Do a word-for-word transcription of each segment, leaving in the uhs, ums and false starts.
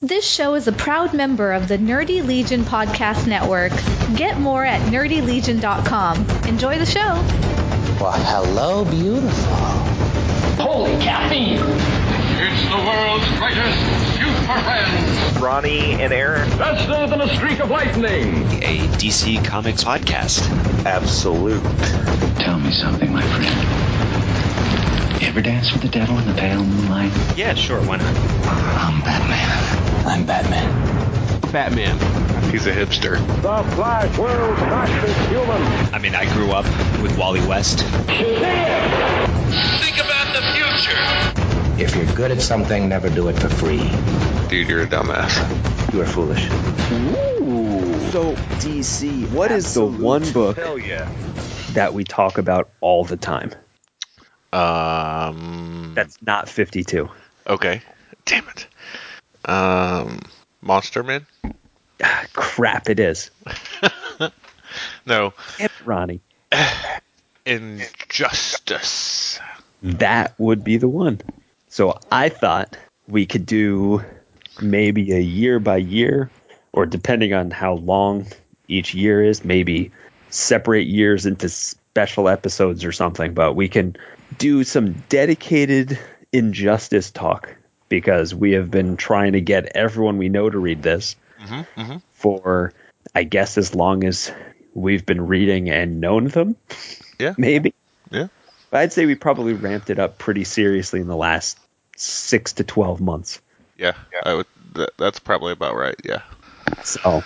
This show is a proud member of the Nerdy Legion Podcast Network. Get more at nerdy legion dot com. Enjoy the show. Well, hello, beautiful. Holy caffeine! It's the world's greatest super friends. Ronnie and Aaron. Faster than a streak of lightning. A D C Comics podcast. Absolute. Tell me something, my friend. You ever dance with the devil in the pale moonlight? Yeah, sure, why not? I'm Batman. I'm Batman. Batman. He's a hipster. The Flash, world's fastest human. I mean, I grew up with Wally West. Shazam! Think about the future. If you're good at something, never do it for free. Dude, you're a dumbass. You are foolish. Ooh. So, D C, what is the one book Hell yeah. that we talk about all the time? Um. That's not fifty-two. Okay. Damn it. Um. Monster Man? Ah, crap, it is. No. Damn it, Ronnie. Injustice. That would be the one. So I thought we could do maybe a year by year, or depending on how long each year is, maybe separate years into special episodes or something. But we can do some dedicated Injustice talk because we have been trying to get everyone we know to read this Mm-hmm, mm-hmm. for, I guess, as long as we've been reading and known them. Yeah. Maybe. Yeah. But I'd say we probably ramped it up pretty seriously in the last six to twelve months. Yeah. I would. That, that's probably about right. Yeah. So,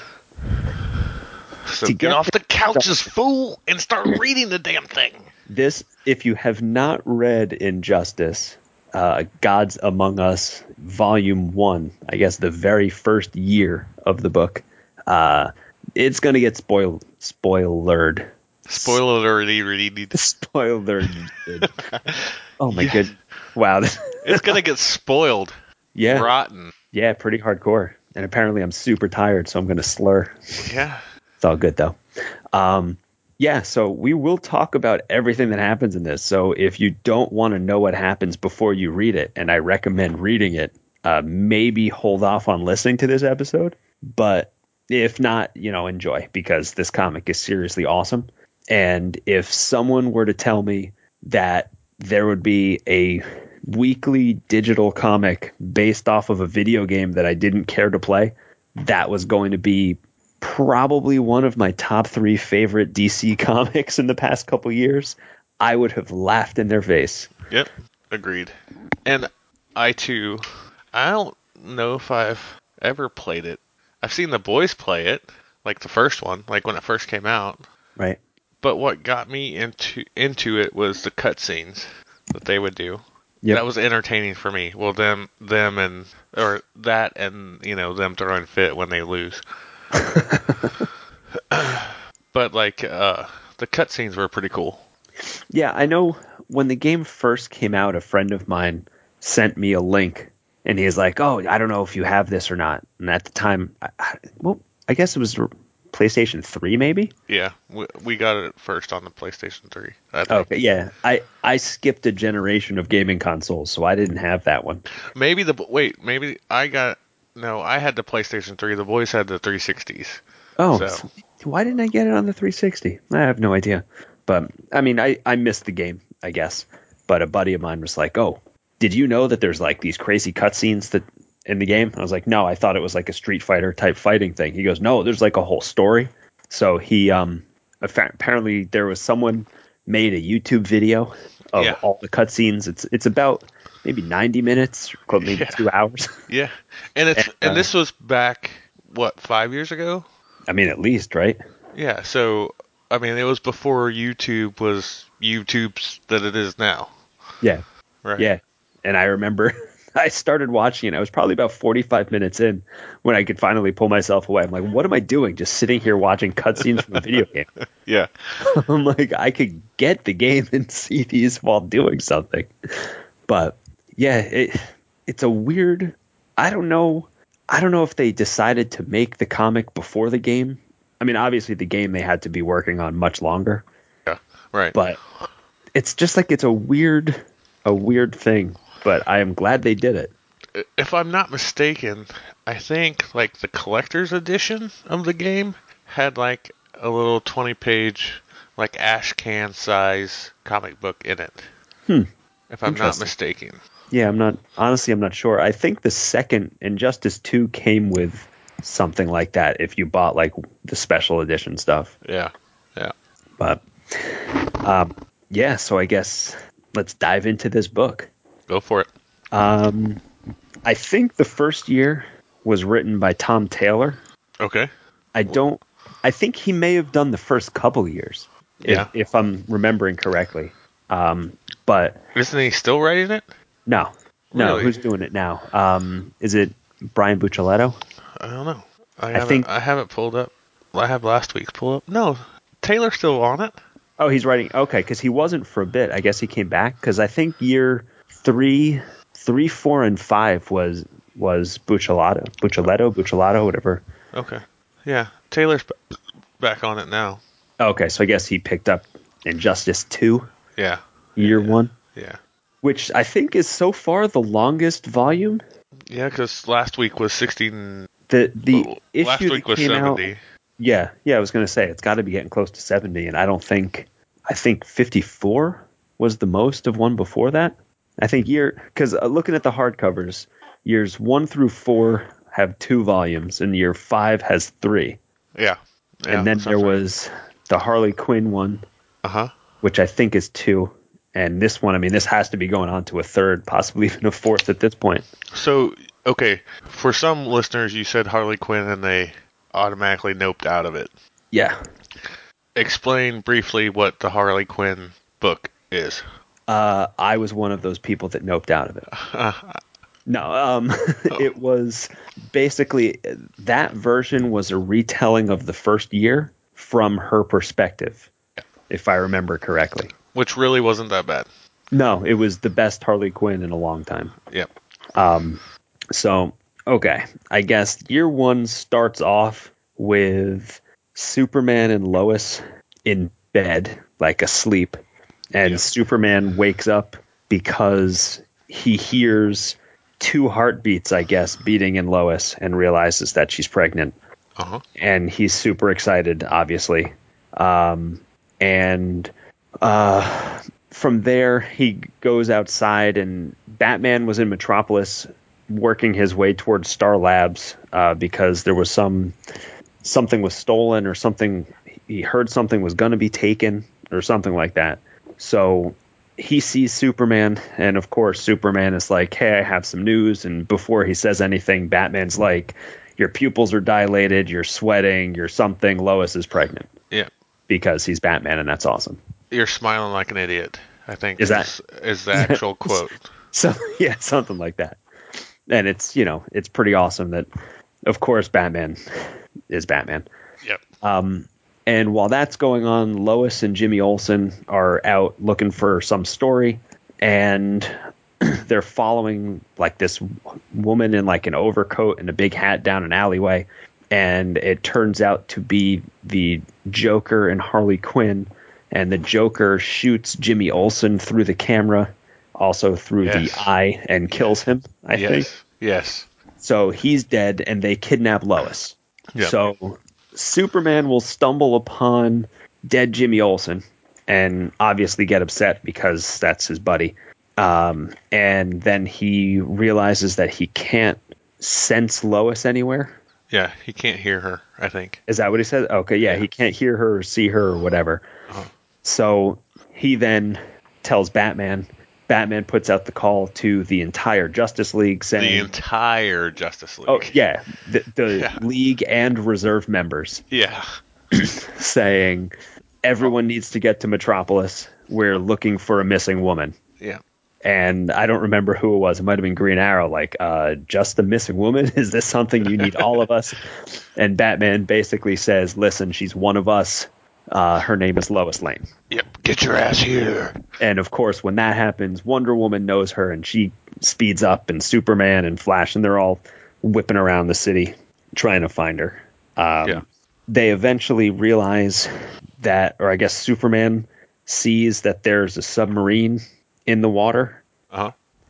So To get, get off the couches, fool, and start reading the damn thing. this, if you have not read Injustice, uh, Gods Among Us, Volume one, I guess the very first year of the book, uh, it's going to get spoiled, spoilered. Spoiler alert. Spoilered. Oh my Yeah. goodness. Wow. It's gonna get spoiled. Yeah. Rotten. Yeah, pretty hardcore. And apparently I'm super tired, so I'm going to slur. Yeah. It's all good, though. Um, yeah, so we will talk about everything that happens in this. So if you don't want to know what happens before you read it, and I recommend reading it, uh, maybe hold off on listening to this episode. But if not, you know, enjoy, because this comic is seriously awesome. And if someone were to tell me that there would be a weekly digital comic based off of a video game that I didn't care to play, that was going to be probably one of my top three favorite D C comics in the past couple years, I would have laughed in their face. Yep. Agreed. And I too, I don't know if I've ever played it. I've seen the boys play it, like the first one, like when it first came out. Right. But what got me into into it was the cutscenes that they would do. Yep. That was entertaining for me. Well, them, them, and or that, and you know, them throwing fit when they lose. But like, uh, the cutscenes were pretty cool. Yeah, I know when the game first came out, a friend of mine sent me a link, and he's like, "Oh, I don't know if you have this or not." And at the time, I, I, well, I guess it was PlayStation three, maybe. Yeah, we, we got it first on the PlayStation three. I think. Okay, yeah, I I skipped a generation of gaming consoles, so I didn't have that one. Maybe the wait, maybe I got no. I had the PlayStation three. The boys had the three sixties. Oh, So. why didn't I get it on the three sixty? I have no idea. But I mean, I I missed the game, I guess. But a buddy of mine was like, "Oh, did you know that there's like these crazy cutscenes that in the game?" I was like, "No, I thought it was like a Street Fighter type fighting thing." He goes, "No, there's like a whole story." So he um apparently there was someone made a YouTube video of Yeah. all the cutscenes. It's it's about maybe ninety minutes, or maybe Yeah. two hours. Yeah, and it's And, and uh, this was back what five years ago. I mean, at least, right? Yeah, so I mean, it was before YouTube was YouTube's that it is now. Yeah. Right. Yeah. And I remember I started watching it. I was probably about forty-five minutes in when I could finally pull myself away. I'm like, what am I doing? Just sitting here watching cutscenes from a video game. Yeah. I'm like, I could get the game and see these while doing something. But yeah, it, it's a weird, I don't know. I don't know if they decided to make the comic before the game. I mean, obviously the game they had to be working on much longer. Yeah. Right. But it's just like it's a weird, a weird thing. But I am glad they did it. if I'm not mistaken, I think like the collector's edition of the game had like a little twenty page, like ash can size comic book in it. Hmm. If I'm not mistaken. Yeah, I'm not, honestly, I'm not sure. I think the second Injustice two came with something like that if you bought like the special edition stuff. Yeah. Yeah. But, um, yeah, so I guess let's dive into this book. Go for it. Um, I think the first year was written by Tom Taylor. Okay. I don't, I think he may have done the first couple years. Yeah. If, if I'm remembering correctly. Um, but. Isn't he still writing it? No. No, Really? who's doing it now? Um, is it Brian Buccellato? I don't know. I, I haven't, think I haven't pulled up. I have last week's pull up. No, Taylor's still on it. Oh, he's writing. Okay, because he wasn't for a bit. I guess he came back because I think year three, three, four, and five was was Buccellato, Buccellato, Buccellato, whatever. Okay. Yeah, Taylor's b- back on it now. Okay, so I guess he picked up Injustice two. Yeah. Year yeah. one. Yeah. Which I think is so far the longest volume. Yeah, because last week was sixteen. The the well, issue last week that was came seventy. Out, yeah, yeah, I was going to say it's got to be getting close to seventy, and I don't think I think fifty-four was the most of one before that. I think year because uh, looking at the hardcovers, years one through four have two volumes, and year five has three. Yeah, yeah and then there right. was the Harley Quinn one, uh huh, which I think is two. And this one, I mean, this has to be going on to a third, possibly even a fourth at this point. So, okay, for some listeners, you said Harley Quinn and they automatically noped out of it. Yeah. Explain briefly what the Harley Quinn book is. Uh, I was one of those people that noped out of it. No, um, oh. It was basically that version was a retelling of the first year from her perspective, if I remember correctly. Which really wasn't that bad. No, it was the best Harley Quinn in a long time. Yep. Um, so, okay. I guess year one starts off with Superman and Lois in bed, like asleep. And yep. Superman wakes up because he hears two heartbeats, I guess, beating in Lois and realizes that she's pregnant. Uh-huh. And he's super excited, obviously. Um, and... Uh, from there, he goes outside, and Batman was in Metropolis working his way towards Star Labs uh, because there was some something was stolen or something. He heard something was going to be taken or something like that. So he sees Superman, and of course, Superman is like, "Hey, I have some news." And before he says anything, Batman's like, "Your pupils are dilated. You're sweating. You're something. Lois is pregnant." Yeah, because he's Batman, and that's awesome. You're smiling like an idiot, I think, is, is, that, is the actual quote. So, yeah, something like that. And it's, you know, it's pretty awesome that, of course, Batman is Batman. Yep. Um, and while that's going on, Lois and Jimmy Olsen are out looking for some story, and they're following, like, this woman in, like, an overcoat and a big hat down an alleyway, and it turns out to be the Joker and Harley Quinn. And the Joker shoots Jimmy Olsen through the camera, also through yes. the eye, and kills him, I yes. think. Yes. So he's dead, and they kidnap Lois. Yep. So Superman will stumble upon dead Jimmy Olsen and obviously get upset because that's his buddy. Um, and then he realizes that he can't sense Lois anywhere. Yeah, he can't hear her, I think. Is that what he said? Okay, yeah, yeah. he can't hear her or see her or whatever. Uh-huh. So he then tells Batman. Batman puts out the call to the entire Justice League saying... The entire Justice League. Oh, yeah. The, the yeah. League and reserve members. Yeah. Saying, everyone needs to get to Metropolis. We're looking for a missing woman. Yeah. And I don't remember who it was. It might have been Green Arrow. Like, uh, just a missing woman? Is this something you need all of us? And Batman basically says, listen, she's one of us. Uh, her name is Lois Lane. Yep, get your ass here. And of course, when that happens, Wonder Woman knows her, and she speeds up, and Superman and Flash, and they're all whipping around the city trying to find her. Um, yeah. They eventually realize that, or I guess Superman sees that there's a submarine in the water. Uh-huh.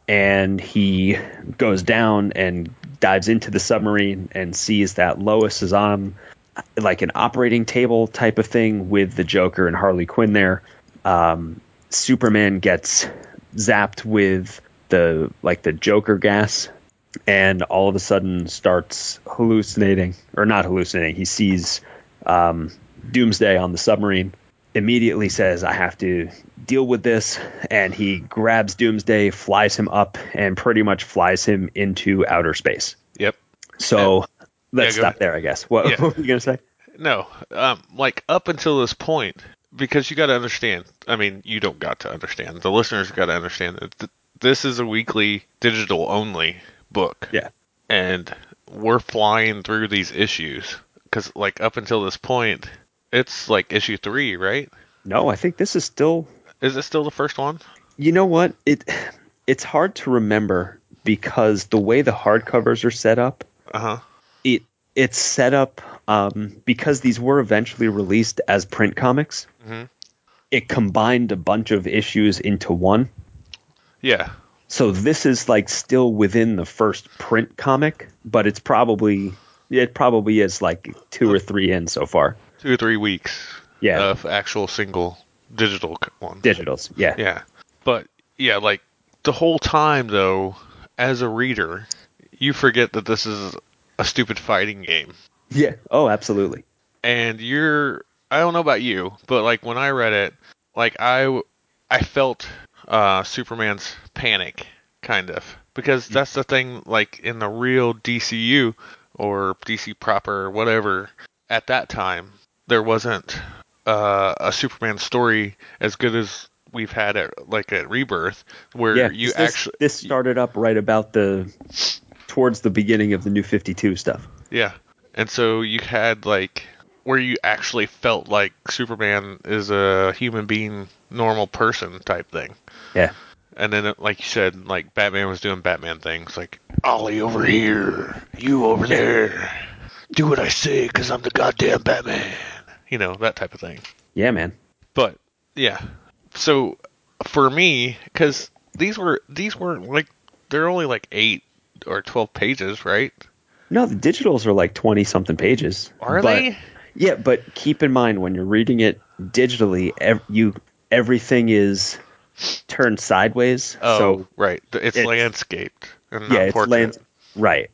and he goes down and dives into the submarine and sees that Lois is on like an operating table type of thing with the Joker and Harley Quinn there. Um, Superman gets zapped with the like the Joker gas, and all of a sudden starts hallucinating, or not hallucinating. He sees um, Doomsday on the submarine, immediately says, I have to deal with this, and he grabs Doomsday, flies him up, and pretty much flies him into outer space. Yep. So And, let's yeah, stop go, there, I guess. What, yeah. what were you going to say? No, um, like up until this point, because you got to understand, I mean, you don't got to understand, the listeners got to understand that th- this is a weekly digital only book. Yeah. And we're flying through these issues, because like up until this point, it's like issue three, right? No, I think this is still... Is it still the first one? You know what? It It's hard to remember because the way the hardcovers are set up, uh-huh. it it's set up um, because these were eventually released as print comics. Mm-hmm. It combined a bunch of issues into one. Yeah. So this is like still within the first print comic, but it's probably it probably is like two or three in so far. Two or three weeks. Yeah. Of actual single digital one. Digitals. Yeah. Yeah. But yeah, like the whole time though, as a reader, you forget that this is a stupid fighting game. Yeah. Oh, absolutely. And you're, I don't know about you, but like when I read it, like I, I felt uh, Superman's panic, kind of. Because that's the thing, like in the real D C U, or D C proper, or whatever, at that time, there wasn't uh, a Superman story as good as we've had at, like at Rebirth, where yeah, you this, actually... This started up right about the, towards the beginning of the New fifty-two stuff. Yeah. And so you had like where you actually felt like Superman is a human being, normal person type thing. Yeah. And then, like you said, like Batman was doing Batman things, like Ollie over here, you over there, do what I say because I'm the goddamn Batman. You know, that type of thing. Yeah, man. But yeah, so for me, because these were these weren't like they're only like eight or twelve pages, right? No, the digitals are like twenty something pages. Are but, they? Yeah, but keep in mind when you're reading it digitally, ev- you everything is turned sideways. Oh, so right. It's, it's landscaped and not yeah, it's portrait. lands- right.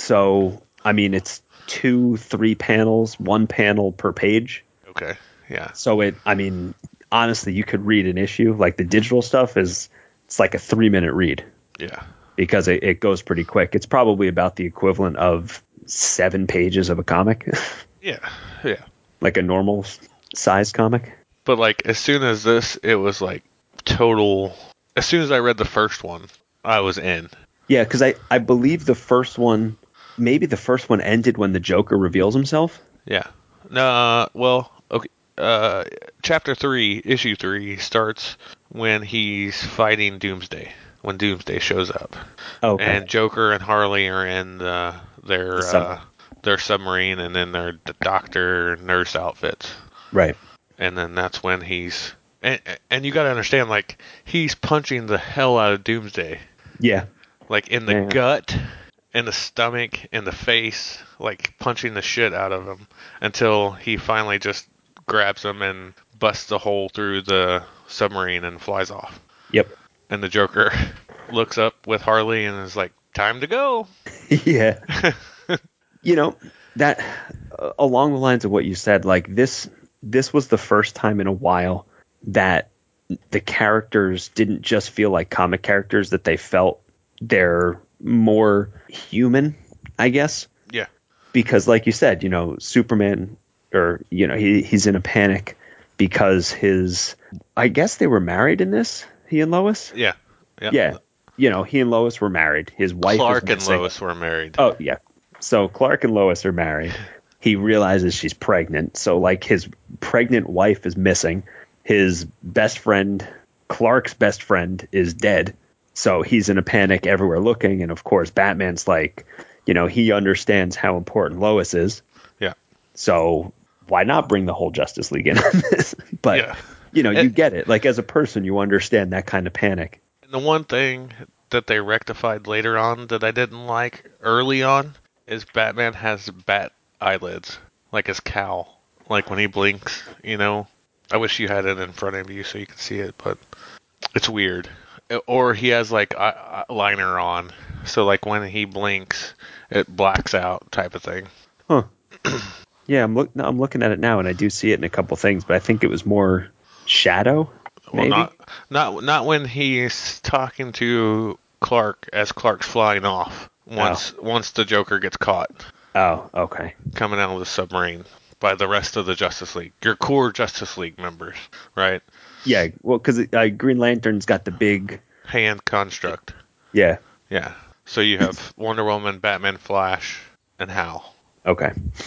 So I mean, it's two, three panels, one panel per page. Okay. Yeah. So it, I mean, honestly, you could read an issue. Like the digital stuff is, it's like a three minute read. Yeah. Because it, it goes pretty quick. It's probably about the equivalent of seven pages of a comic. Yeah. Yeah. Like a normal size comic. But like as soon as this, it was like total. As soon as I read the first one, I was in. Yeah, because I, I believe the first one, maybe the first one ended when the Joker reveals himself. Yeah. No. Uh, well. Okay. Uh, chapter three, issue three starts when he's fighting Doomsday. When Doomsday shows up. Okay. And Joker and Harley are in the, their The sub- uh, their submarine, and then their the doctor nurse outfits. Right. And then that's when he's and and you got to understand, like he's punching the hell out of Doomsday. Yeah. Like in the Yeah. gut, in the stomach, in the face, like punching the shit out of him until he finally just grabs him and busts a hole through the submarine and flies off. Yep. And the Joker looks up with Harley and is like, "Time to go." Yeah. You know, that uh, along the lines of what you said, like this this was the first time in a while that the characters didn't just feel like comic characters, that they felt they're more human, I guess. Yeah. Because like you said, you know, Superman, or, you know, he he's in a panic because his, I guess they were married in this, he and Lois? Yeah. Yeah. Yeah. You know, he and Lois were married. His wife Clark was and missing. Lois were married. Oh, yeah. So Clark and Lois are married. He realizes she's pregnant. So, like, his pregnant wife is missing. His best friend, Clark's best friend, is dead. So he's in a panic everywhere looking. And, of course, Batman's like, you know, he understands how important Lois is. Yeah. So why not bring the whole Justice League in on this? But, Yeah. you know, you And- get it. Like, as a person, you understand that kind of panic. The one thing that they rectified later on that I didn't like early on is Batman has bat eyelids, like his cowl. Like when he blinks, you know. I wish you had it in front of you so you could see it, but it's weird. Or he has like eye- liner on, so like when he blinks, it blacks out type of thing. Huh. Yeah, I'm look. No, I'm looking at it now, and I do see it in a couple things, but I think it was more shadow. Maybe? Well, not not not when he's talking to Clark as Clark's flying off. Once Oh. once the Joker gets caught Oh, okay. coming out of the submarine by the rest of the Justice League, your core Justice League members, right? Yeah, well, because uh, Green Lantern's got the big Hand construct. Yeah. Yeah. So you have Wonder Woman, Batman, Flash, and Hal. Okay.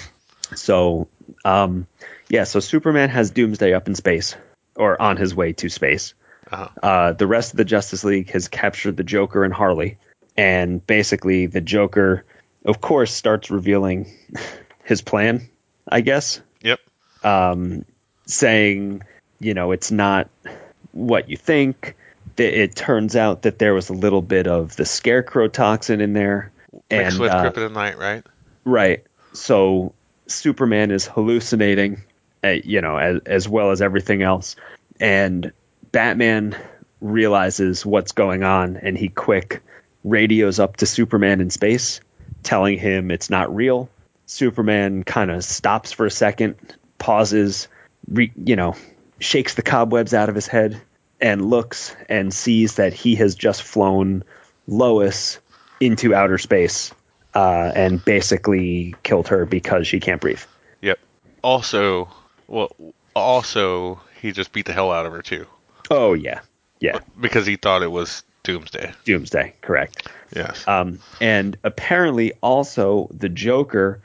So, um, yeah, so Superman has Doomsday up in space, or on his way to space. Uh-huh. Uh, the rest of the Justice League has captured the Joker and Harley. And basically, the Joker, of course, starts revealing his plan, I guess. Yep. Um, saying, you know, it's not what you think. It turns out that there was a little bit of the Scarecrow toxin in there. Mixed and, with uh, Kryptonite, right? Right. So Superman is hallucinating, uh, you know, as, as well as everything else. And Batman realizes what's going on, and he quick radios up to Superman in space, telling him it's not real. Superman kind of stops for a second, pauses, re, you know, shakes the cobwebs out of his head, and looks and sees that he has just flown Lois into outer space uh, and basically killed her because she can't breathe. Yep. Also, well, also he just beat the hell out of her too. Oh yeah, yeah. Because he thought it was Doomsday. Doomsday, correct. Yes. Um, and apparently, also the Joker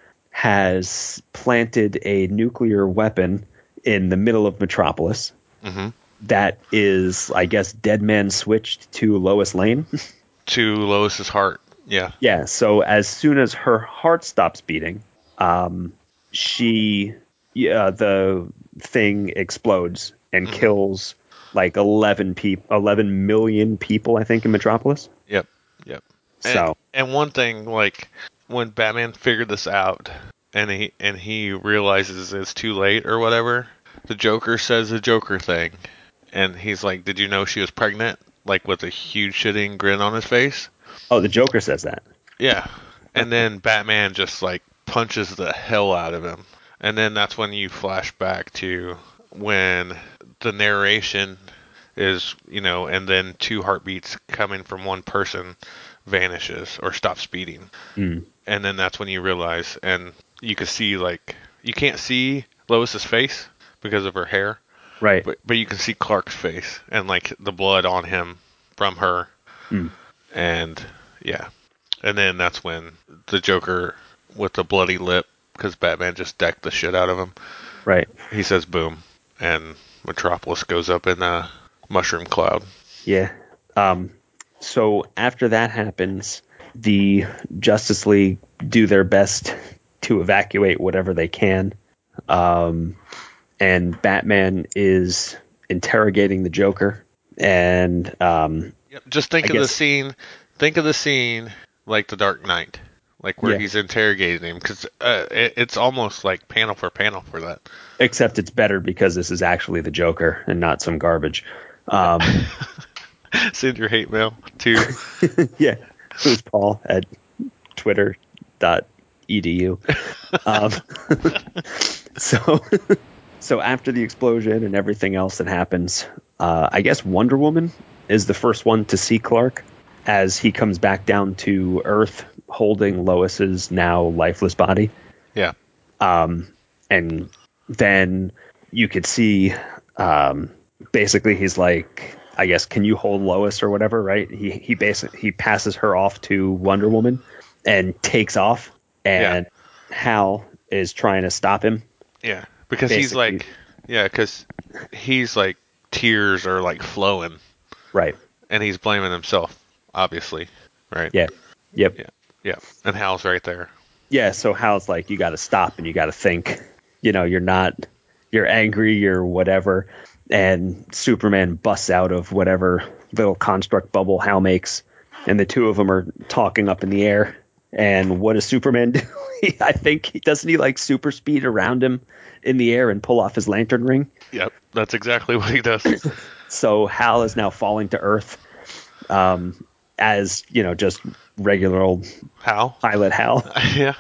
has planted a nuclear weapon in the middle of Metropolis. Mm-hmm. That is, I guess, Dead Man switched to Lois Lane. To Lois's heart. Yeah. Yeah. So as soon as her heart stops beating, um, she, yeah, the thing explodes and Mm-hmm. kills like eleven people, eleven million people, I think, in Metropolis. Yep. Yep. So, and, and one thing, like when Batman figured this out, and he and he realizes it's too late or whatever, the Joker says the Joker thing, and he's like, "Did you know she was pregnant?" Like with a huge shitting grin on his face. oh, the Joker says that. Yeah. And then Batman just like punches the hell out of him. And then that's when you flash back to when the narration is, you know, and then two heartbeats coming from one person vanishes or stops beating. Mm. And then that's when you realize, and you can see like, you can't see Lois's face because of her hair. Right. But, but you can see Clark's face and like the blood on him from her. Mm. And yeah. And then that's when the Joker with the bloody lip, because Batman just decked the shit out of him. Right. He says boom. And Metropolis goes up in a mushroom cloud. Yeah. Um, so after that happens, the Justice League do their best to evacuate whatever they can. Um, and Batman is interrogating the Joker. And um, Yep. Just think I of the guess- scene. Think of the scene like The Dark Knight. Like where Yeah. he's interrogating him. Because uh, it, it's almost like panel for panel for that. except it's better because this is actually the Joker and not some garbage. Um, Send your hate mail to... yeah. Who's Paul at twitter dot e d u. Um, so, so after the explosion and everything else that happens, uh, I guess Wonder Woman is the first one to see Clark as he comes back down to Earth holding Lois's now lifeless body. Yeah. Um, and then you could see, um, basically he's like, I guess, can you hold Lois or whatever, right? He he basically he passes her off to Wonder Woman and takes off, and yeah. Hal is trying to stop him. Yeah, because basically. he's like, yeah, because he's like tears are like flowing, right? And he's blaming himself, obviously, right? Yeah. Yep. Yeah. Yeah. And Hal's right there. Yeah. So Hal's like, you got to stop and you got to think. You know, you're not, you're angry, you're whatever. And Superman busts out of whatever little construct bubble Hal makes and the two of them are talking up in the air. And what does Superman do? I think he doesn't he like super speed around him in the air and pull off his lantern ring. Yep, that's exactly what he does. So Hal is now falling to Earth, um, as you know, just regular old Hal, pilot Hal. Yeah,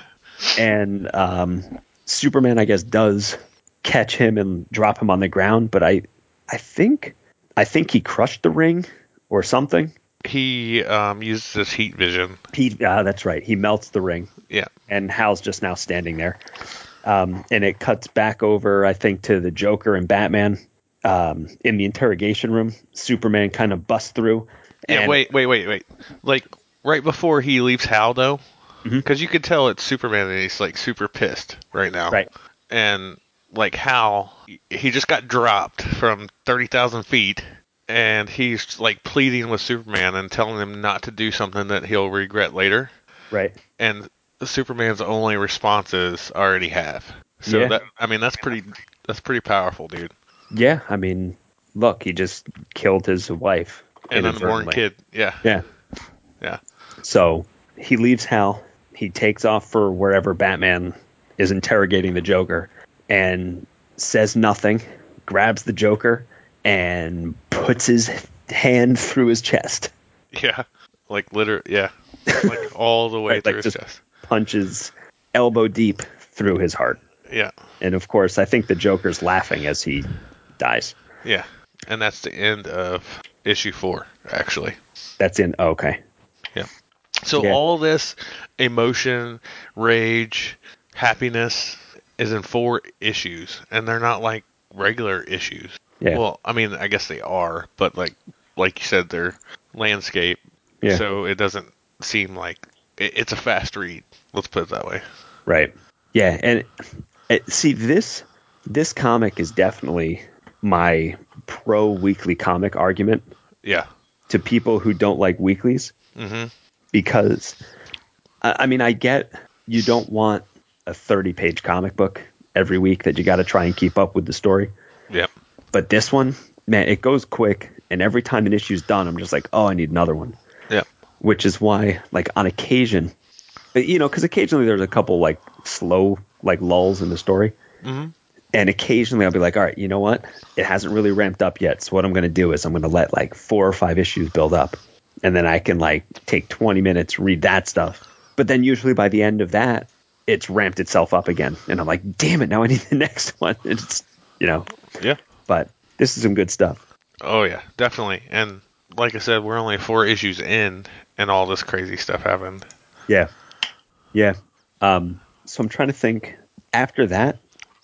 and um, Superman, I guess, does catch him and drop him on the ground, but I, I think, I think he crushed the ring or something. He um, uses his heat vision. He, uh, that's right. He melts the ring. Yeah. And Hal's just now standing there. Um, and it cuts back over, I think, to the Joker and Batman um, in the interrogation room. Superman kind of busts through. Yeah, and, wait, wait, wait, wait. Like, right before he leaves Hal, though, because mm-hmm. you could tell it's Superman and he's, like, super pissed right now. Right. And, like, Hal, he just got dropped from thirty thousand feet. And he's, like, pleading with Superman and telling him not to do something that he'll regret later. Right. And Superman's only response is, I already have. So, yeah. that I mean, that's pretty that's pretty powerful, dude. Yeah, I mean, look, he just killed his wife. And an unborn kid, yeah. Yeah. Yeah. So, he leaves Hal. He takes off for wherever Batman is interrogating the Joker. And says nothing, grabs the Joker, and puts his hand through his chest. Yeah, like literally, yeah, like all the way right, through like his just chest. Punches elbow deep through his heart. Yeah. And of course, I think the Joker's laughing as he dies. Yeah, and that's the end of issue four, actually. That's in, oh, okay. Yeah. So yeah. all this emotion, rage, happiness is in four issues, and they're not like regular issues. Yeah. Well, I mean, I guess they are, but like like you said, they're landscape, yeah. so it doesn't seem like it, it's a fast read. Let's put it that way. Right. Yeah, and it, see this this comic is definitely my pro weekly comic argument. Yeah. To people who don't like weeklies, mm-hmm. because I, I mean, I get you don't want a thirty page comic book every week that you got to try and keep up with the story. Yep. But this one, man, it goes quick, and every time an issue's done, I'm just like, oh, I need another one. Yeah. Which is why, like, on occasion, you know, because occasionally there's a couple, like, slow, like, lulls in the story. Mm-hmm. And occasionally I'll be like, all right, you know what? It hasn't really ramped up yet. So what I'm going to do is I'm going to let, like, four or five issues build up. And then I can, like, take twenty minutes, read that stuff. But then usually by the end of that, it's ramped itself up again. And I'm like, damn it, now I need the next one. It's, you know. Yeah. But this is some good stuff. Oh, yeah, definitely. And like I said, we're only four issues in, and all this crazy stuff happened. Yeah. Yeah. Um, so I'm trying to think. After that,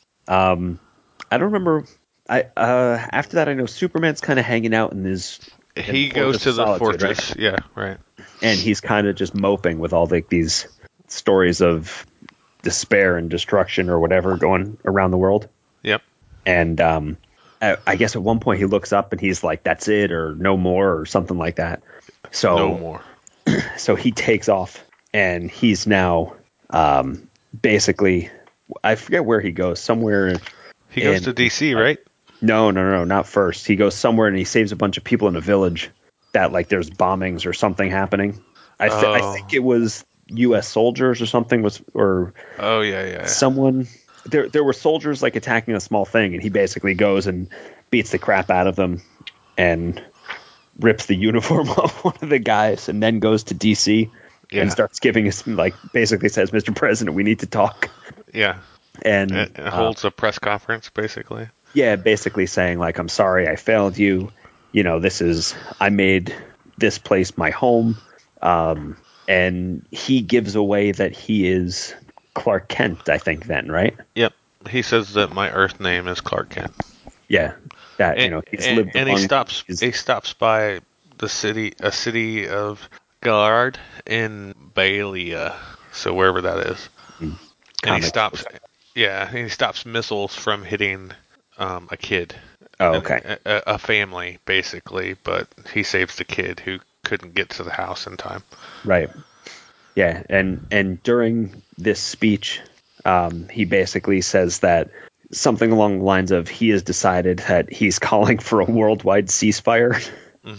um, I don't remember. I uh, after that, I know Superman's kind of hanging out in his. He goes to the Solitude, fortress. right? Yeah, right. And he's kind of just moping with all like these stories of despair and destruction or whatever going around the world. Yep. And um, I, I guess at one point he looks up and he's like, "That's it," or "No more," or something like that. So no more. So he takes off, and he's now um, basically, I forget where he goes. Somewhere. He goes in, to D C, right? No, no, no, not first. He goes somewhere and he saves a bunch of people in a village that like there's bombings or something happening. I, th- oh. I think it was U S soldiers or something was or oh yeah, yeah, yeah. someone. There, there were soldiers like attacking a small thing, and he basically goes and beats the crap out of them and rips the uniform off one of the guys, and then goes to D C yeah. and starts giving us like basically says, "Mister President, we need to talk." Yeah, and, and, and holds uh, a press conference basically. Yeah, basically saying like, "I'm sorry, I failed you. You know, this is I made this place my home." Um, and he gives away that he is Clark Kent, I think, then, right? Yep. He says that my Earth name is Clark Kent. Yeah. That, and, you know, he's and, lived and among, he stops he's, he stops by the city a city of Gallard in Baelia, so wherever that is. Mm, and he stops yeah, he stops missiles from hitting um, a kid. Oh, okay. A, a family, basically, but he saves the kid who couldn't get to the house in time. Right. Yeah, and and during this speech, um, he basically says that something along the lines of he has decided that he's calling for a worldwide ceasefire. Mm-hmm.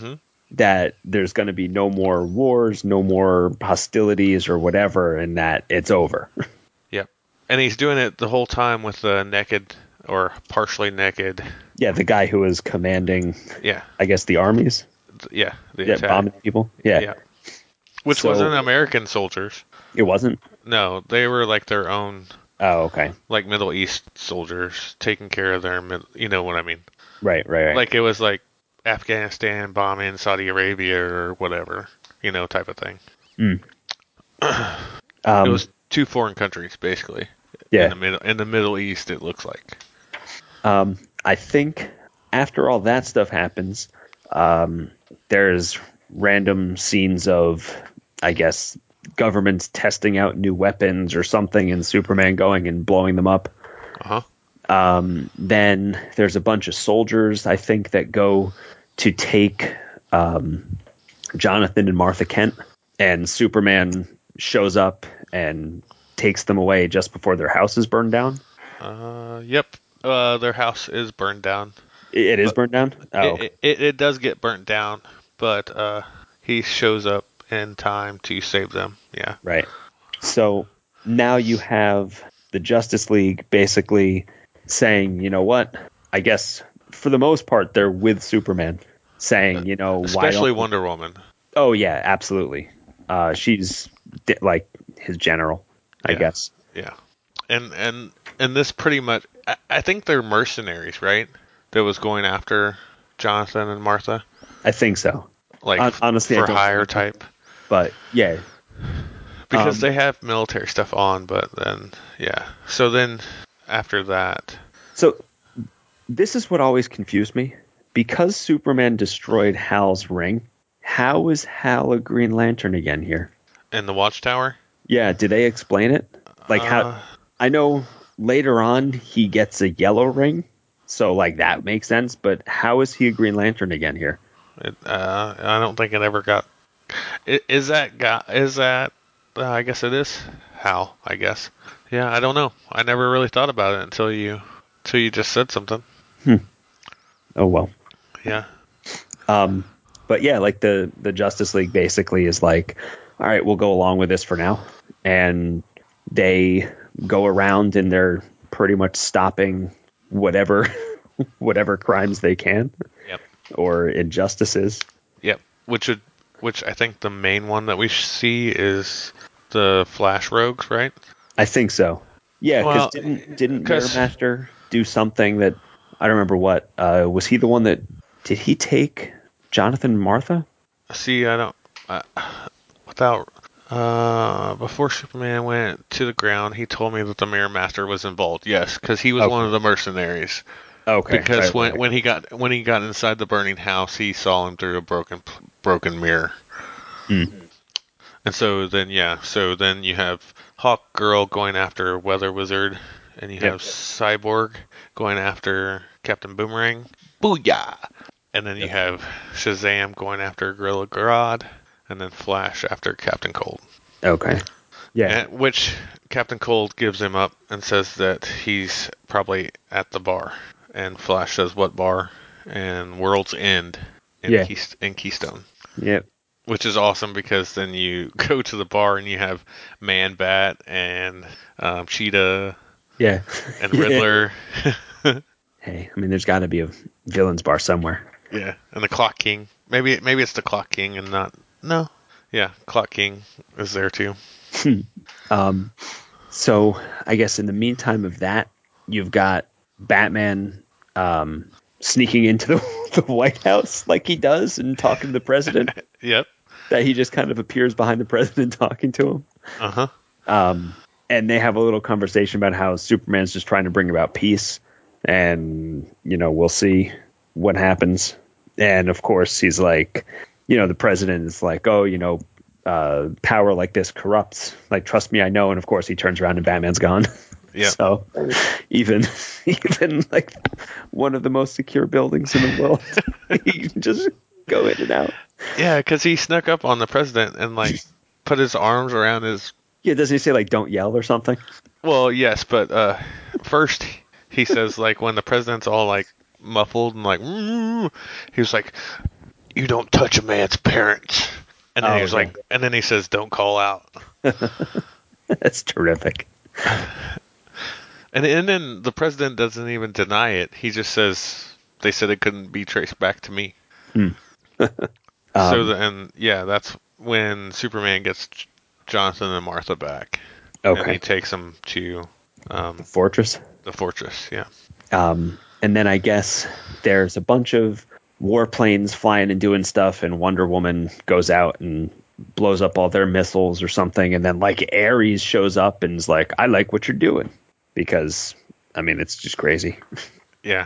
that there's going to be no more wars, no more hostilities or whatever, and that it's over. Yep. And he's doing it the whole time with the naked or partially naked. Yeah, the guy who was commanding, Yeah. I guess, the armies. Yeah, the Yeah, attack. bombing people. Yeah. Yeah. Which So- wasn't American soldiers. It wasn't? No, they were like their own, Oh, okay. like Middle East soldiers taking care of their, mid- you know what I mean? Right, right, right. Like it was like Afghanistan bombing Saudi Arabia or whatever, you know, type of thing. Mm. It um, was two foreign countries basically. Yeah. In the middle, in the Middle East, it looks like. Um, I think after all that stuff happens, um, there's random scenes of, I guess, governments testing out new weapons or something, and Superman going and blowing them up. Uh huh. Um, then there's a bunch of soldiers, I think, that go to take um, Jonathan and Martha Kent, and Superman shows up and takes them away just before their house is burned down. Uh, yep. Uh, their house is burned down. It, it is But burned down? Oh, It, it it does get burnt down, but uh, he shows up in time to save them. Yeah. right. So now you have the Justice League basically saying, you know what? I guess for the most part, they're with Superman, saying, you know, why Especially don't Wonder Woman. Oh yeah, absolutely. Uh, she's di- like his general, I Yeah. guess. Yeah. And and and this pretty much, I, I think they're mercenaries, right? That was going after Jonathan and Martha, I think so. like Hon- honestly, I for don't hire think- type. But yeah, Because Um, they have military stuff on, but then, yeah. So then, after that, so this is what always confused me. Because Superman destroyed Hal's ring, how is Hal a Green Lantern again here? in the Watchtower, Yeah, did they explain it? Like Uh, how? I know later on he gets a yellow ring, so like that makes sense. But how is he a Green Lantern again here? it, uh, I don't think it ever got. i- Is that guy? Is that? Uh, I guess it is Hal. I guess. Yeah, I don't know. I never really thought about it until you, until you just said something. Oh well. Yeah. Um, but yeah, like the the Justice League basically is like, all right, we'll go along with this for now, and they go around and they're pretty much stopping whatever whatever crimes they can Yep. or injustices. Yep. Which would, which I think the main one that we see is the Flash Rogues, right? I think so. Yeah, because Well, didn't didn't Mirror 'cause- Master do something that I don't remember what? Uh, was he the one that did he take Jonathan and Martha? See, I don't. Uh, without. Uh, before Superman went to the ground, he told me that the Mirror Master was involved. Yes, because he was Okay. one of the mercenaries. Okay, Because right, when right. when he got when he got inside the burning house, he saw him through a broken broken mirror. Hmm. And so then yeah, so then you have Hawk Girl going after Weather Wizard, and you Yep. have Cyborg going after Captain Boomerang. Booyah! And then you have Shazam going after Gorilla Grodd, and then Flash after Captain Cold. Okay. Yeah. And, which Captain Cold gives him up and says that he's probably at the bar. And Flash says, what bar? And World's End in, Yeah. Keys- in Keystone. Yep. Which is awesome because then you go to the bar and you have Man Bat and um, Cheetah Yeah. and Yeah. Riddler. Hey, I mean, there's got to be a villains bar somewhere. Yeah, and the Clock King. Maybe maybe it's the Clock King and not... No. Yeah, Clock King is there too. Um, so I guess in the meantime of that, you've got Batman um, sneaking into the, the White House like he does and talking to the president. Yep. That he just kind of appears behind the president talking to him. Uh-huh. Um, and they have a little conversation about how Superman's just trying to bring about peace. And, you know, we'll see what happens. And, of course, he's like, you know, the president is like, oh, you know, uh, power like this corrupts. Like, trust me, I know. And, of course, he turns around and Batman's gone. Yeah. So even, even like one of the most secure buildings in the world, he can just go in and out. Yeah, because he snuck up on the president and, like, put his arms around his... Yeah, doesn't he say, like, don't yell or something? Well, yes, but uh, first he says, like, when the president's all, like, muffled and, like, mm, he was like, you don't touch a man's parents. And then Oh, he was yeah. like, and then he says, don't call out. That's terrific. And, and then the president doesn't even deny it. He just says, they said it couldn't be traced back to me. Hmm. so Um, then, yeah, that's when Superman gets J- Jonathan and Martha back. And Okay. he takes them to um, Fortress. the fortress, yeah. Um, and then I guess there's a bunch of warplanes flying and doing stuff, and Wonder Woman goes out and blows up all their missiles or something. And then like Ares shows up and is like, I like what you're doing. Because, I mean, it's just crazy. Yeah.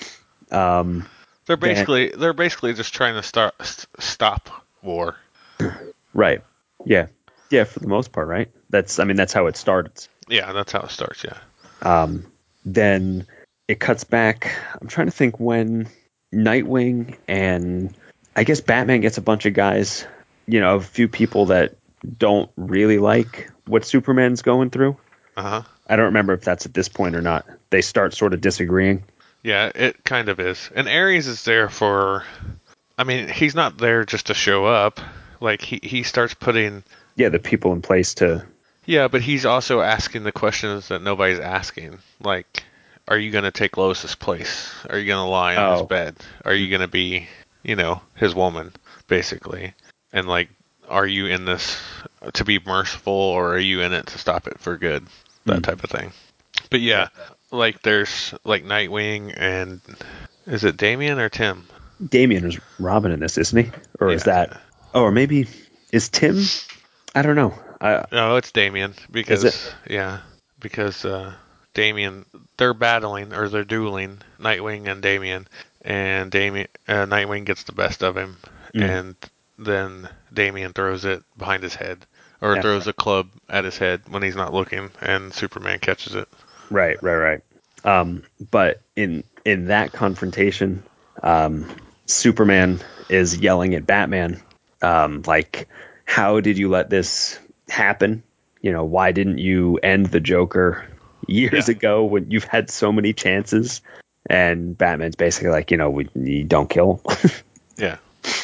Um, They're basically they're basically just trying to start st- stop war. right. Yeah. Yeah, for the most part, right? That's, I mean, that's how it starts. Yeah, that's how it starts, yeah. Um, then it cuts back. I'm trying to think when Nightwing and I guess Batman gets a bunch of guys, you know, a few people that don't really like what Superman's going through. Uh-huh. I don't remember if that's at this point or not. They start sort of disagreeing. Yeah, it kind of is. And Ares is there for, I mean, he's not there just to show up. Like, he, he starts putting, Yeah, the people in place to, yeah, but he's also asking the questions that nobody's asking. Like, are you going to take Lois's place? Are you going to lie on Oh. his bed? Are you going to be, you know, his woman, basically? And, like, are you in this to be merciful, or are you in it to stop it for good? That Mm. type of thing. But yeah, like there's like Nightwing and is it Damian or Tim? Damian is Robin in this, isn't he? Or is Yeah. that, oh, or maybe, is Tim? I don't know. I, No, it's Damian because Is it? yeah, because uh, Damian they're battling or they're dueling Nightwing and Damian, and Damian uh, Nightwing gets the best of him, Mm. and then Damian throws it behind his head or Yeah. throws a club at his head when he's not looking, and Superman catches it. Right, right, right. Um, but in in that confrontation, um, Superman is yelling at Batman, um, like, "How did you let this happen? You know, why didn't you end the Joker years Yeah. ago when you've had so many chances?" And Batman's basically like, you know, we, you don't kill. Yeah.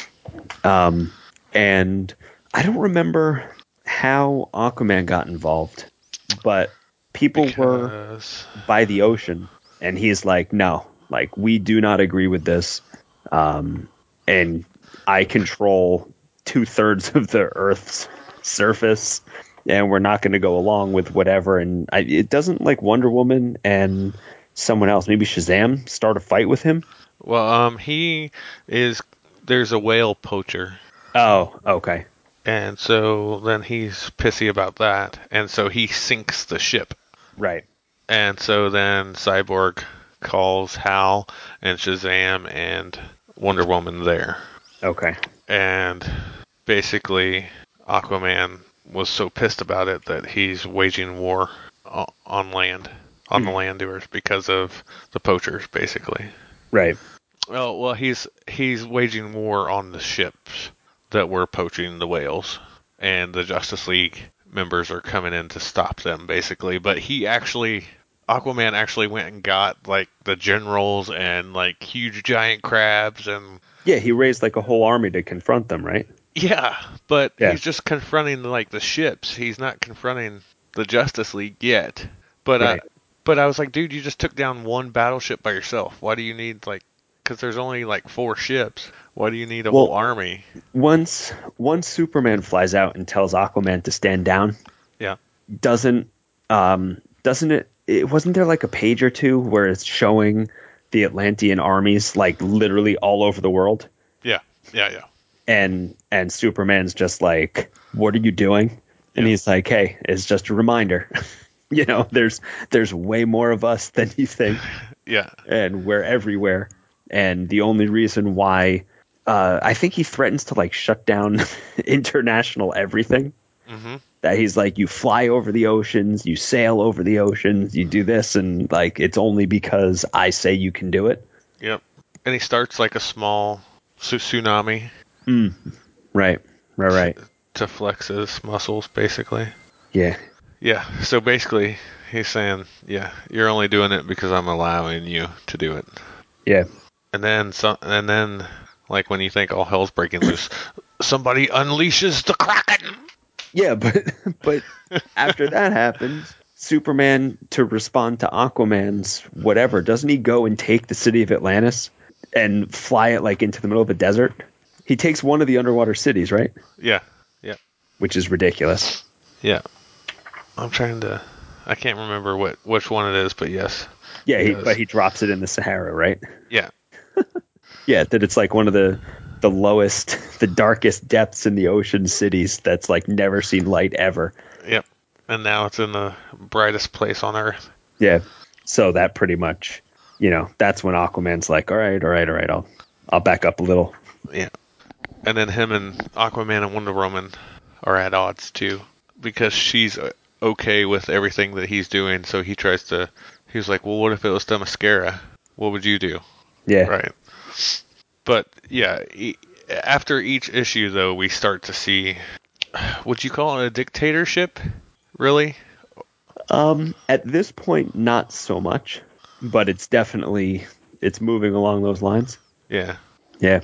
um, and I don't remember how Aquaman got involved, but people were Because by the ocean, and he's like, no, like, we do not agree with this, um and I control two-thirds of the Earth's surface, and we're not going to go along with whatever. And I, it doesn't, like, Wonder Woman and someone else, maybe Shazam, start a fight with him. well, um, he is there's a whale poacher. Oh, okay. And so then he's pissy about that. And so he sinks the ship. Right. And so then Cyborg calls Hal and Shazam and Wonder Woman there. Okay. And basically Aquaman was so pissed about it that he's waging war o- on land, on the landers because of the poachers, basically. Right. Oh, well, he's he's waging war on the ships that were poaching the whales, and the Justice League members are coming in to stop them, basically. But he actually, Aquaman actually went and got, like, the generals and, like, huge giant crabs and... Yeah, he raised, like, a whole army to confront them, right? Yeah, but Yeah. he's just confronting, like, the ships. He's not confronting the Justice League yet. But, Right. uh, but I was like, dude, you just took down one battleship by yourself. Why do you need, like... Because there's only, like, four ships. Why do you need a Well, whole army? Once once Superman flies out and tells Aquaman to stand down, Yeah. doesn't um doesn't it it wasn't there like a page or two where it's showing the Atlantean armies, like, literally all over the world, Yeah, yeah, yeah. and and Superman's just like, what are you doing? And Yeah. he's like, hey, it's just a reminder. You know, there's there's way more of us than you think, Yeah. and we're everywhere. And the only reason why, uh, I think he threatens to, like, shut down international everything. Mm-hmm. That he's like, you fly over the oceans, you sail over the oceans, you do this, and, like, it's only because I say you can do it. Yep. And he starts like a small su- tsunami Mm. Right, right, right. to flex his muscles, basically. Yeah, Yeah. So basically, he's saying, yeah, you're only doing it because I'm allowing you to do it. yeah, And then some, and then Like when you think all hell's breaking loose, somebody unleashes the Kraken. Yeah, but but after that happens, Superman, to respond to Aquaman's whatever, doesn't he go and take the city of Atlantis and fly it like into the middle of the desert? He takes one of the underwater cities, right? Yeah, yeah, Which is ridiculous. yeah. I'm trying to. I can't remember what which one it is, but yes. Yeah, he he, does. but he drops it in the Sahara, right? Yeah, Yeah, that it's like one of the the lowest, the darkest depths in the ocean cities that's like never seen light ever. yep. And now it's in the brightest place on Earth. Yeah. So that pretty much, you know, that's when Aquaman's like, all right, all right, all right, I'll I'll back up a little. Yeah. And then him and Aquaman and Wonder Woman are at odds too, because she's okay with everything that he's doing. So he tries to. He's like, well, what if it was Themyscira? What would you do? Yeah. Right. But yeah, e- after each issue, though, we start to see. Would you call it a dictatorship? Really? Um, at this point, not so much, but it's definitely it's moving along those lines. Yeah. Yeah.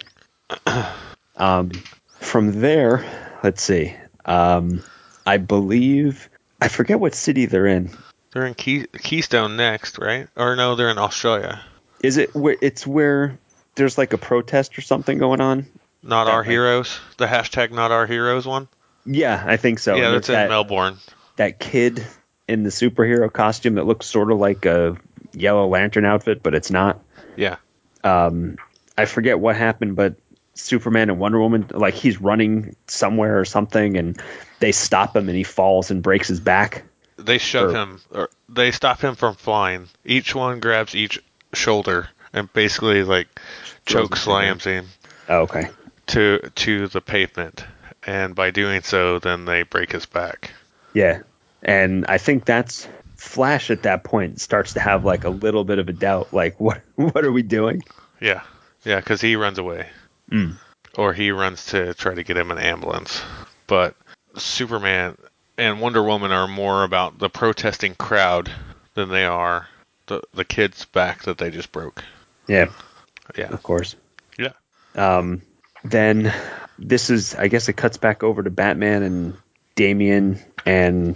um, from there, let's see. Um, I believe I forget what city they're in. They're in Key- Keystone next, right? Or no, they're in Australia. Is it where it's where there's like a protest or something going on? Not That Our might- Heroes? The hashtag Not Our Heroes one? Yeah, I think so. yeah, And that's there's in that, Melbourne. that kid in the superhero costume that looks sort of like a Yellow Lantern outfit, but it's not. Yeah. Um, I forget what happened, but Superman and Wonder Woman, like he's running somewhere or something, and they stop him, and he falls and breaks his back. They shove Or- him, or they stop him from flying. Each one grabs each shoulder and basically like choke slams him Oh, okay. to to the pavement. And by doing so, then they break his back. Yeah, and I think that's Flash at that point starts to have like a little bit of a doubt, like what what are we doing? Yeah. Yeah, because he runs away. Mm. Or he runs to try to get him an ambulance. But Superman and Wonder Woman are more about the protesting crowd than they are the the kid's back that they just broke. Yeah, Yeah. of course. Yeah. Um, then this is, I guess, it cuts back over to Batman and Damian, and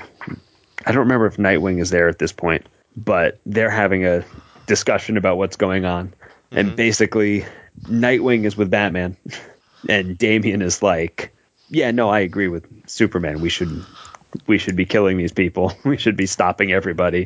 I don't remember if Nightwing is there at this point, but they're having a discussion about what's going on, mm-hmm. and basically Nightwing is with Batman, and Damian is like, "Yeah, no, I agree with Superman. We should, we should be killing these people. We should be stopping everybody.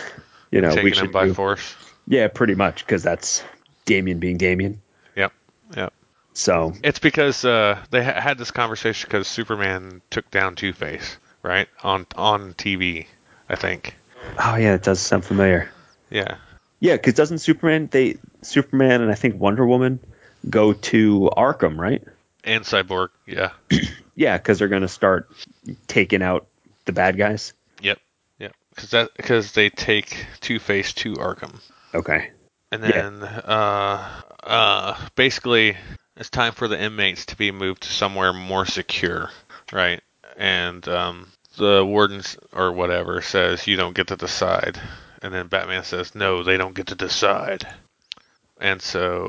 You know, Taking we should him by do, force." Yeah, pretty much, because that's Damian being Damian. Yep. Yep. So it's because uh, they ha- had this conversation because Superman took down Two-Face, right, on on T V, I think. Oh yeah, it does sound familiar. Yeah. Yeah, because doesn't Superman they Superman and I think Wonder Woman go to Arkham, right? And Cyborg, yeah. Yeah, because they're gonna start taking out the bad guys. Yep. Yep. Because that because they take Two-Face to Arkham. Okay. And then, yeah. uh, uh, basically, it's time for the inmates to be moved to somewhere more secure, right? And um, the wardens or whatever says you don't get to decide, and then Batman says no, they don't get to decide, and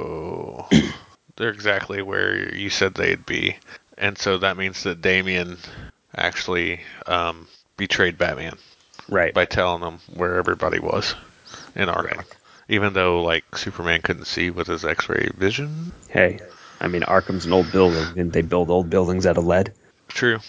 so they're exactly where you said they'd be, and so that means that Damian actually um, betrayed Batman, right, by telling them where everybody was in Arkham. Right. Even though, like, Superman couldn't see with his X-ray vision. Hey, I mean, Arkham's an old building. Didn't they build old buildings out of lead? True.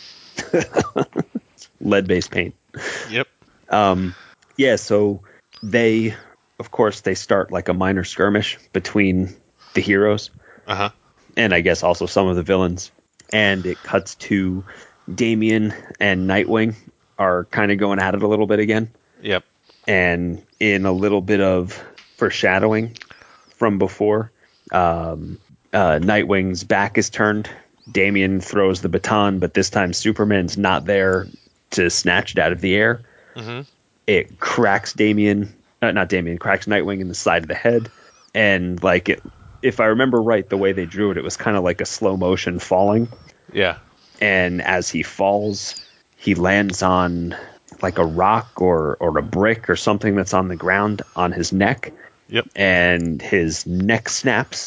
Lead-based paint. Yep. Um, yeah, so they, of course, they start like a minor skirmish between the heroes. Uh-huh. And I guess also some of the villains. And it cuts to Damian and Nightwing are kind of going at it a little bit again. Yep. And in a little bit of foreshadowing from before, um, uh, Nightwing's back is turned. Damian throws the baton, but this time Superman's not there to snatch it out of the air. Mm-hmm. It cracks Damian, uh, not Damian, cracks Nightwing in the side of the head. And like it, if I remember right, the way they drew it, it was kind of like a slow motion falling. Yeah. And as he falls, he lands on like a rock or, or a brick or something that's on the ground on his neck. Yep. And his neck snaps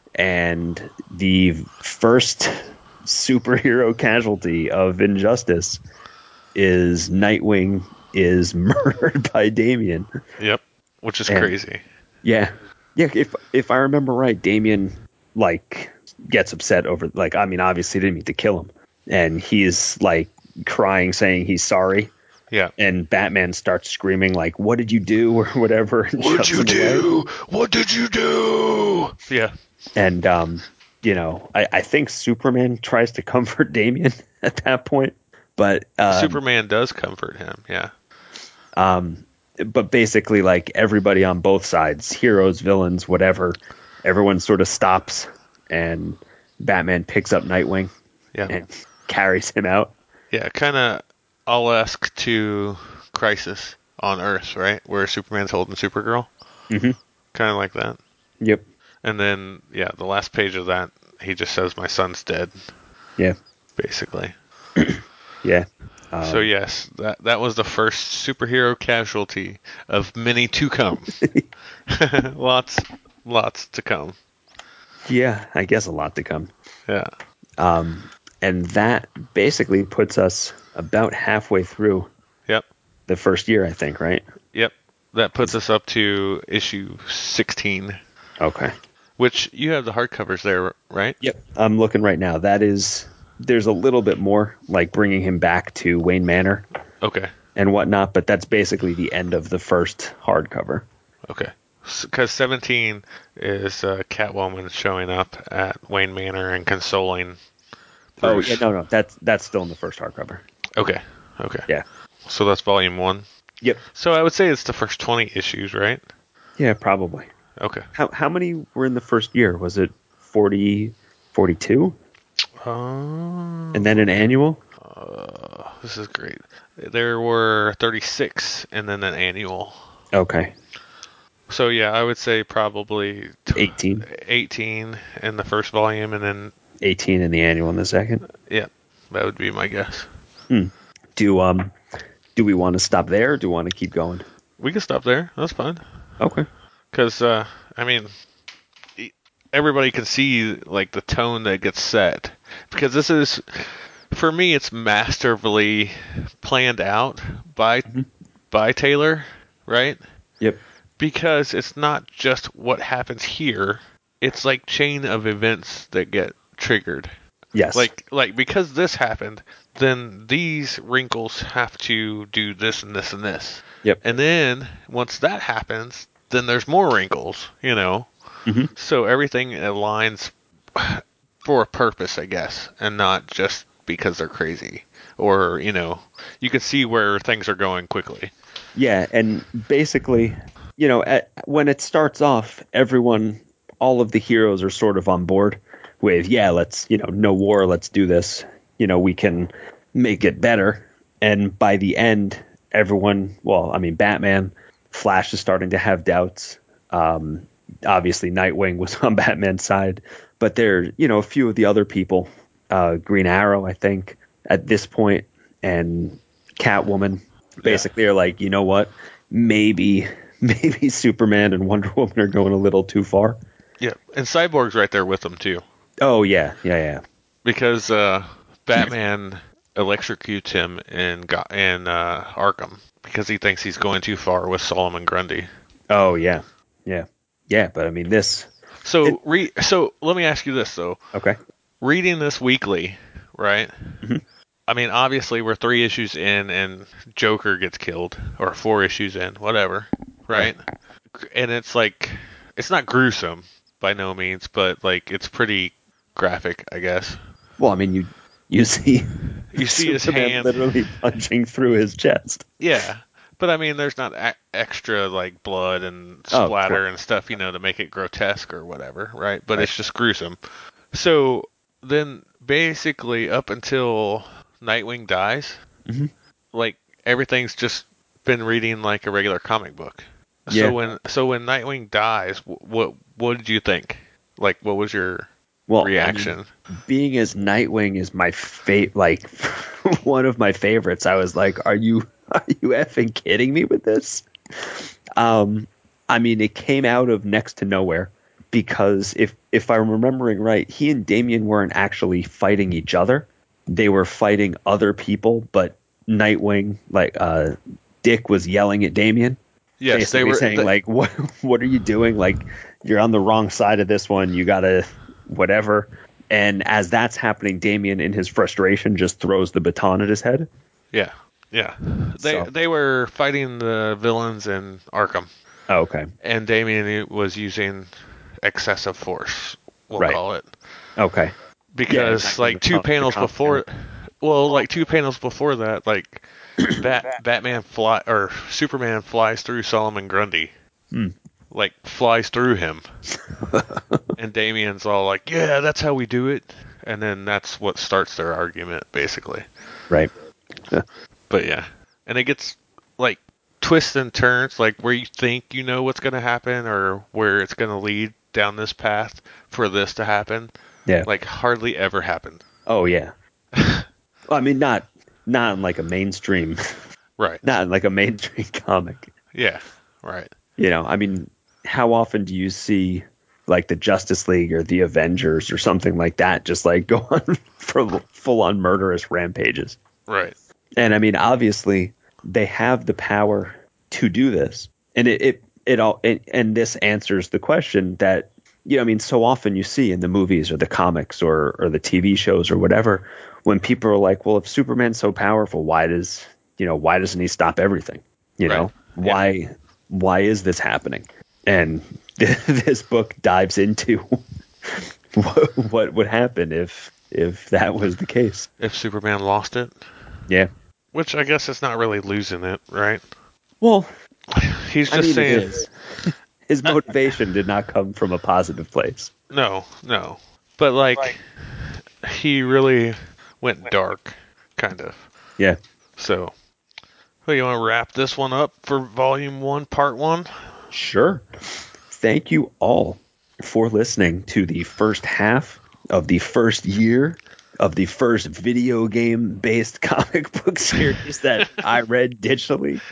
and the first superhero casualty of Injustice is Nightwing is murdered by Damian. Yep, which is And- crazy. Yeah. Yeah, if if I remember right, Damian like gets upset over like I mean obviously he didn't mean to kill him. And he's like crying saying he's sorry. Yeah. And Batman starts screaming like, "What did you do?" or whatever. and What'd shoves you him away. do? What did you do? Yeah. And um, you know, I, I think Superman tries to comfort Damian at that point. But um, Superman does comfort him, yeah. Um, but basically, like everybody on both sides, heroes, villains, whatever, everyone sort of stops, and Batman picks up Nightwing Yeah. and carries him out. Yeah, kind of all-esque to Crisis on Earth, right? Where Superman's holding Supergirl. Mhm. Kind of like that. Yep. And then, yeah, the last page of that, he just says, "My son's dead," Yeah. basically. Yeah. Um, So yes, that that was the first superhero casualty of many to come. lots, lots to come. Yeah, I guess a lot to come. Yeah. Um, and that basically puts us about halfway through Yep. the first year, I think, right? Yep. That puts us up to issue sixteen, Okay. which you have the hardcovers there, right? Yep. I'm looking right now. That is, there's a little bit more, like bringing him back to Wayne Manor Okay. and whatnot, but that's basically the end of the first hardcover. Okay. Because seventeen is uh, Catwoman showing up at Wayne Manor and consoling Bruce. Oh, yeah, no, no, that's that's still in the first hardcover. Okay. Okay. Yeah. So that's volume one. Yep. So I would say it's the first twenty issues, right? Yeah, probably. Okay. How how many were in the first year? Was it forty, forty-two? Um, And then an annual? uh, this is great. There were thirty-six and then an annual. Okay. So yeah, I would say probably t- eighteen. eighteen in the first volume, and then eighteen in the annual in the second. yeah, that would be my guess. Hmm. Do um do we want to stop there or do we want to keep going? We can stop there. That's fine. Okay. Because uh, I mean, e- everybody can see like the tone that gets set. Because this is, for me, it's masterfully planned out by Mm-hmm. by Taylor, right? Yep. Because it's not just what happens here; it's like chain of events that get triggered. Yes. Like, like because this happened, then these wrinkles have to do this and this and this. Yep. And then once that happens, then there's more wrinkles, you know. Mm-hmm. So everything aligns for a purpose, I guess, and not just because they're crazy, or you know, you can see where things are going quickly. Yeah, and basically, you know, at, when it starts off, everyone, all of the heroes are sort of on board with, yeah, let's, you know, no war, let's do this. You know, we can make it better. And by the end, everyone, well, I mean, Batman, Flash is starting to have doubts. Um, obviously, Nightwing was on Batman's side, but there, you know, a few of the other people, uh, Green Arrow, I think, at this point, and Catwoman, basically are like, you know what, maybe, maybe Superman and Wonder Woman are going a little too far. Yeah, and Cyborg's right there with them too. Oh yeah, yeah, yeah. Because uh, Batman electrocutes him in Go- in uh, Arkham because he thinks he's going too far with Solomon Grundy. Oh yeah, yeah, yeah. But I mean, this. So It- re- so let me ask you this though. Okay. Reading this weekly, right? Mm-hmm. I mean, obviously we're three issues in and Joker gets killed, or four issues in, whatever, right? And it's like, it's not gruesome by no means, but like it's pretty graphic, I guess. Well, I mean, you you see You see his Superman hand. literally punching through his chest. Yeah, but I mean, there's not a- extra like blood and Oh, splatter sure. and stuff, you know, to make it grotesque or whatever, right? But Right. it's just gruesome. So then, basically, up until Nightwing dies, Mhm. like everything's just been reading like a regular comic book. Yeah. So when so when Nightwing dies, wh- what what did you think? Like, what was your Well, I mean, reaction? being as Nightwing is my fa- like one of my favorites. I was like, are you are you effing kidding me with this? Um, I mean, it came out of next to nowhere. because if if I'm remembering right, he and Damian weren't actually fighting each other. They were fighting other people, but Nightwing, like uh, Dick, was yelling at Damian. Yes, basically they were saying they, like, "What what are you doing? Like, you're on the wrong side of this one. You gotta whatever." And as that's happening, Damian, in his frustration, just throws the baton at his head. Yeah, yeah. They So. they were fighting the villains in Arkham. Oh, okay. And Damian was using excessive force, we'll Right. call it. Okay. Because Yeah, exactly. like two The panels comic before, well, like two panels before that, like Bat Batman fly or Superman flies through Solomon Grundy, Hmm. like flies through him, and Damian's all like, "Yeah, that's how we do it," and then that's what starts their argument, basically. Right. But yeah, and it gets like twists and turns, like where you think you know what's going to happen or where it's going to lead down this path for this to happen. Yeah. Like hardly ever happened. Oh yeah. Well, I mean, not not in like a mainstream, Right. not in like a mainstream comic. Yeah. Right. You know, I mean, how often do you see like the Justice League or the Avengers or something like that just like go on for full on murderous rampages? Right. And I mean, obviously, they have the power to do this, and it it, it all it, and this answers the question that, you know, I mean, so often you see in the movies or the comics or or the T V shows or whatever, when people are like, well, if Superman's so powerful, why does you know why doesn't he stop everything? You Right. know, why Yeah. why is this happening? And this book dives into what, what would happen if if that was the case. If Superman lost it. Yeah. Which I guess it's not really losing it, right? Well, He's just I mean, saying. it is. His motivation did not come from a positive place. No, no. But like, like, he really went dark, kind of. Yeah. So, well, you want to wrap this one up for Volume One, Part One? Sure. Thank you all for listening to the first half of the first year of the first video game based comic book series that I read digitally.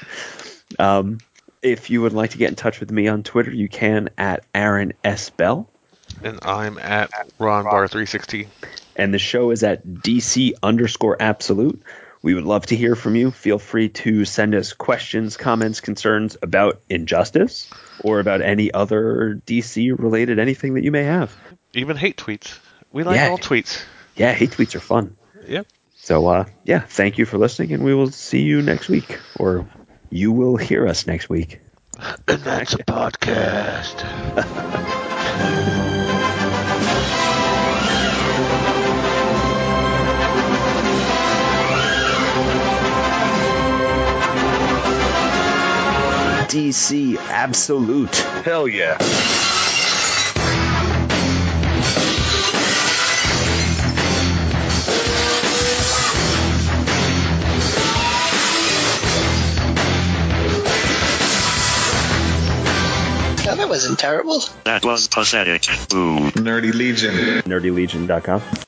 Um, if you would like to get in touch with me on Twitter, you can at Aaron S. Bell. And I'm at Ron Bar three sixty. And the show is at D C underscore absolute. We would love to hear from you. Feel free to send us questions, comments, concerns about Injustice or about any other D C related anything that you may have. Even hate tweets. We like Yeah. all tweets. Yeah, hate tweets are fun. Yep. So, uh, yeah, thank you for listening, and we will see you next week. Or you will hear us next week. And that's a podcast. D C Absolute. Hell yeah. Oh, that wasn't terrible. That was pathetic. Ooh. Nerdy Legion. nerdy legion dot com.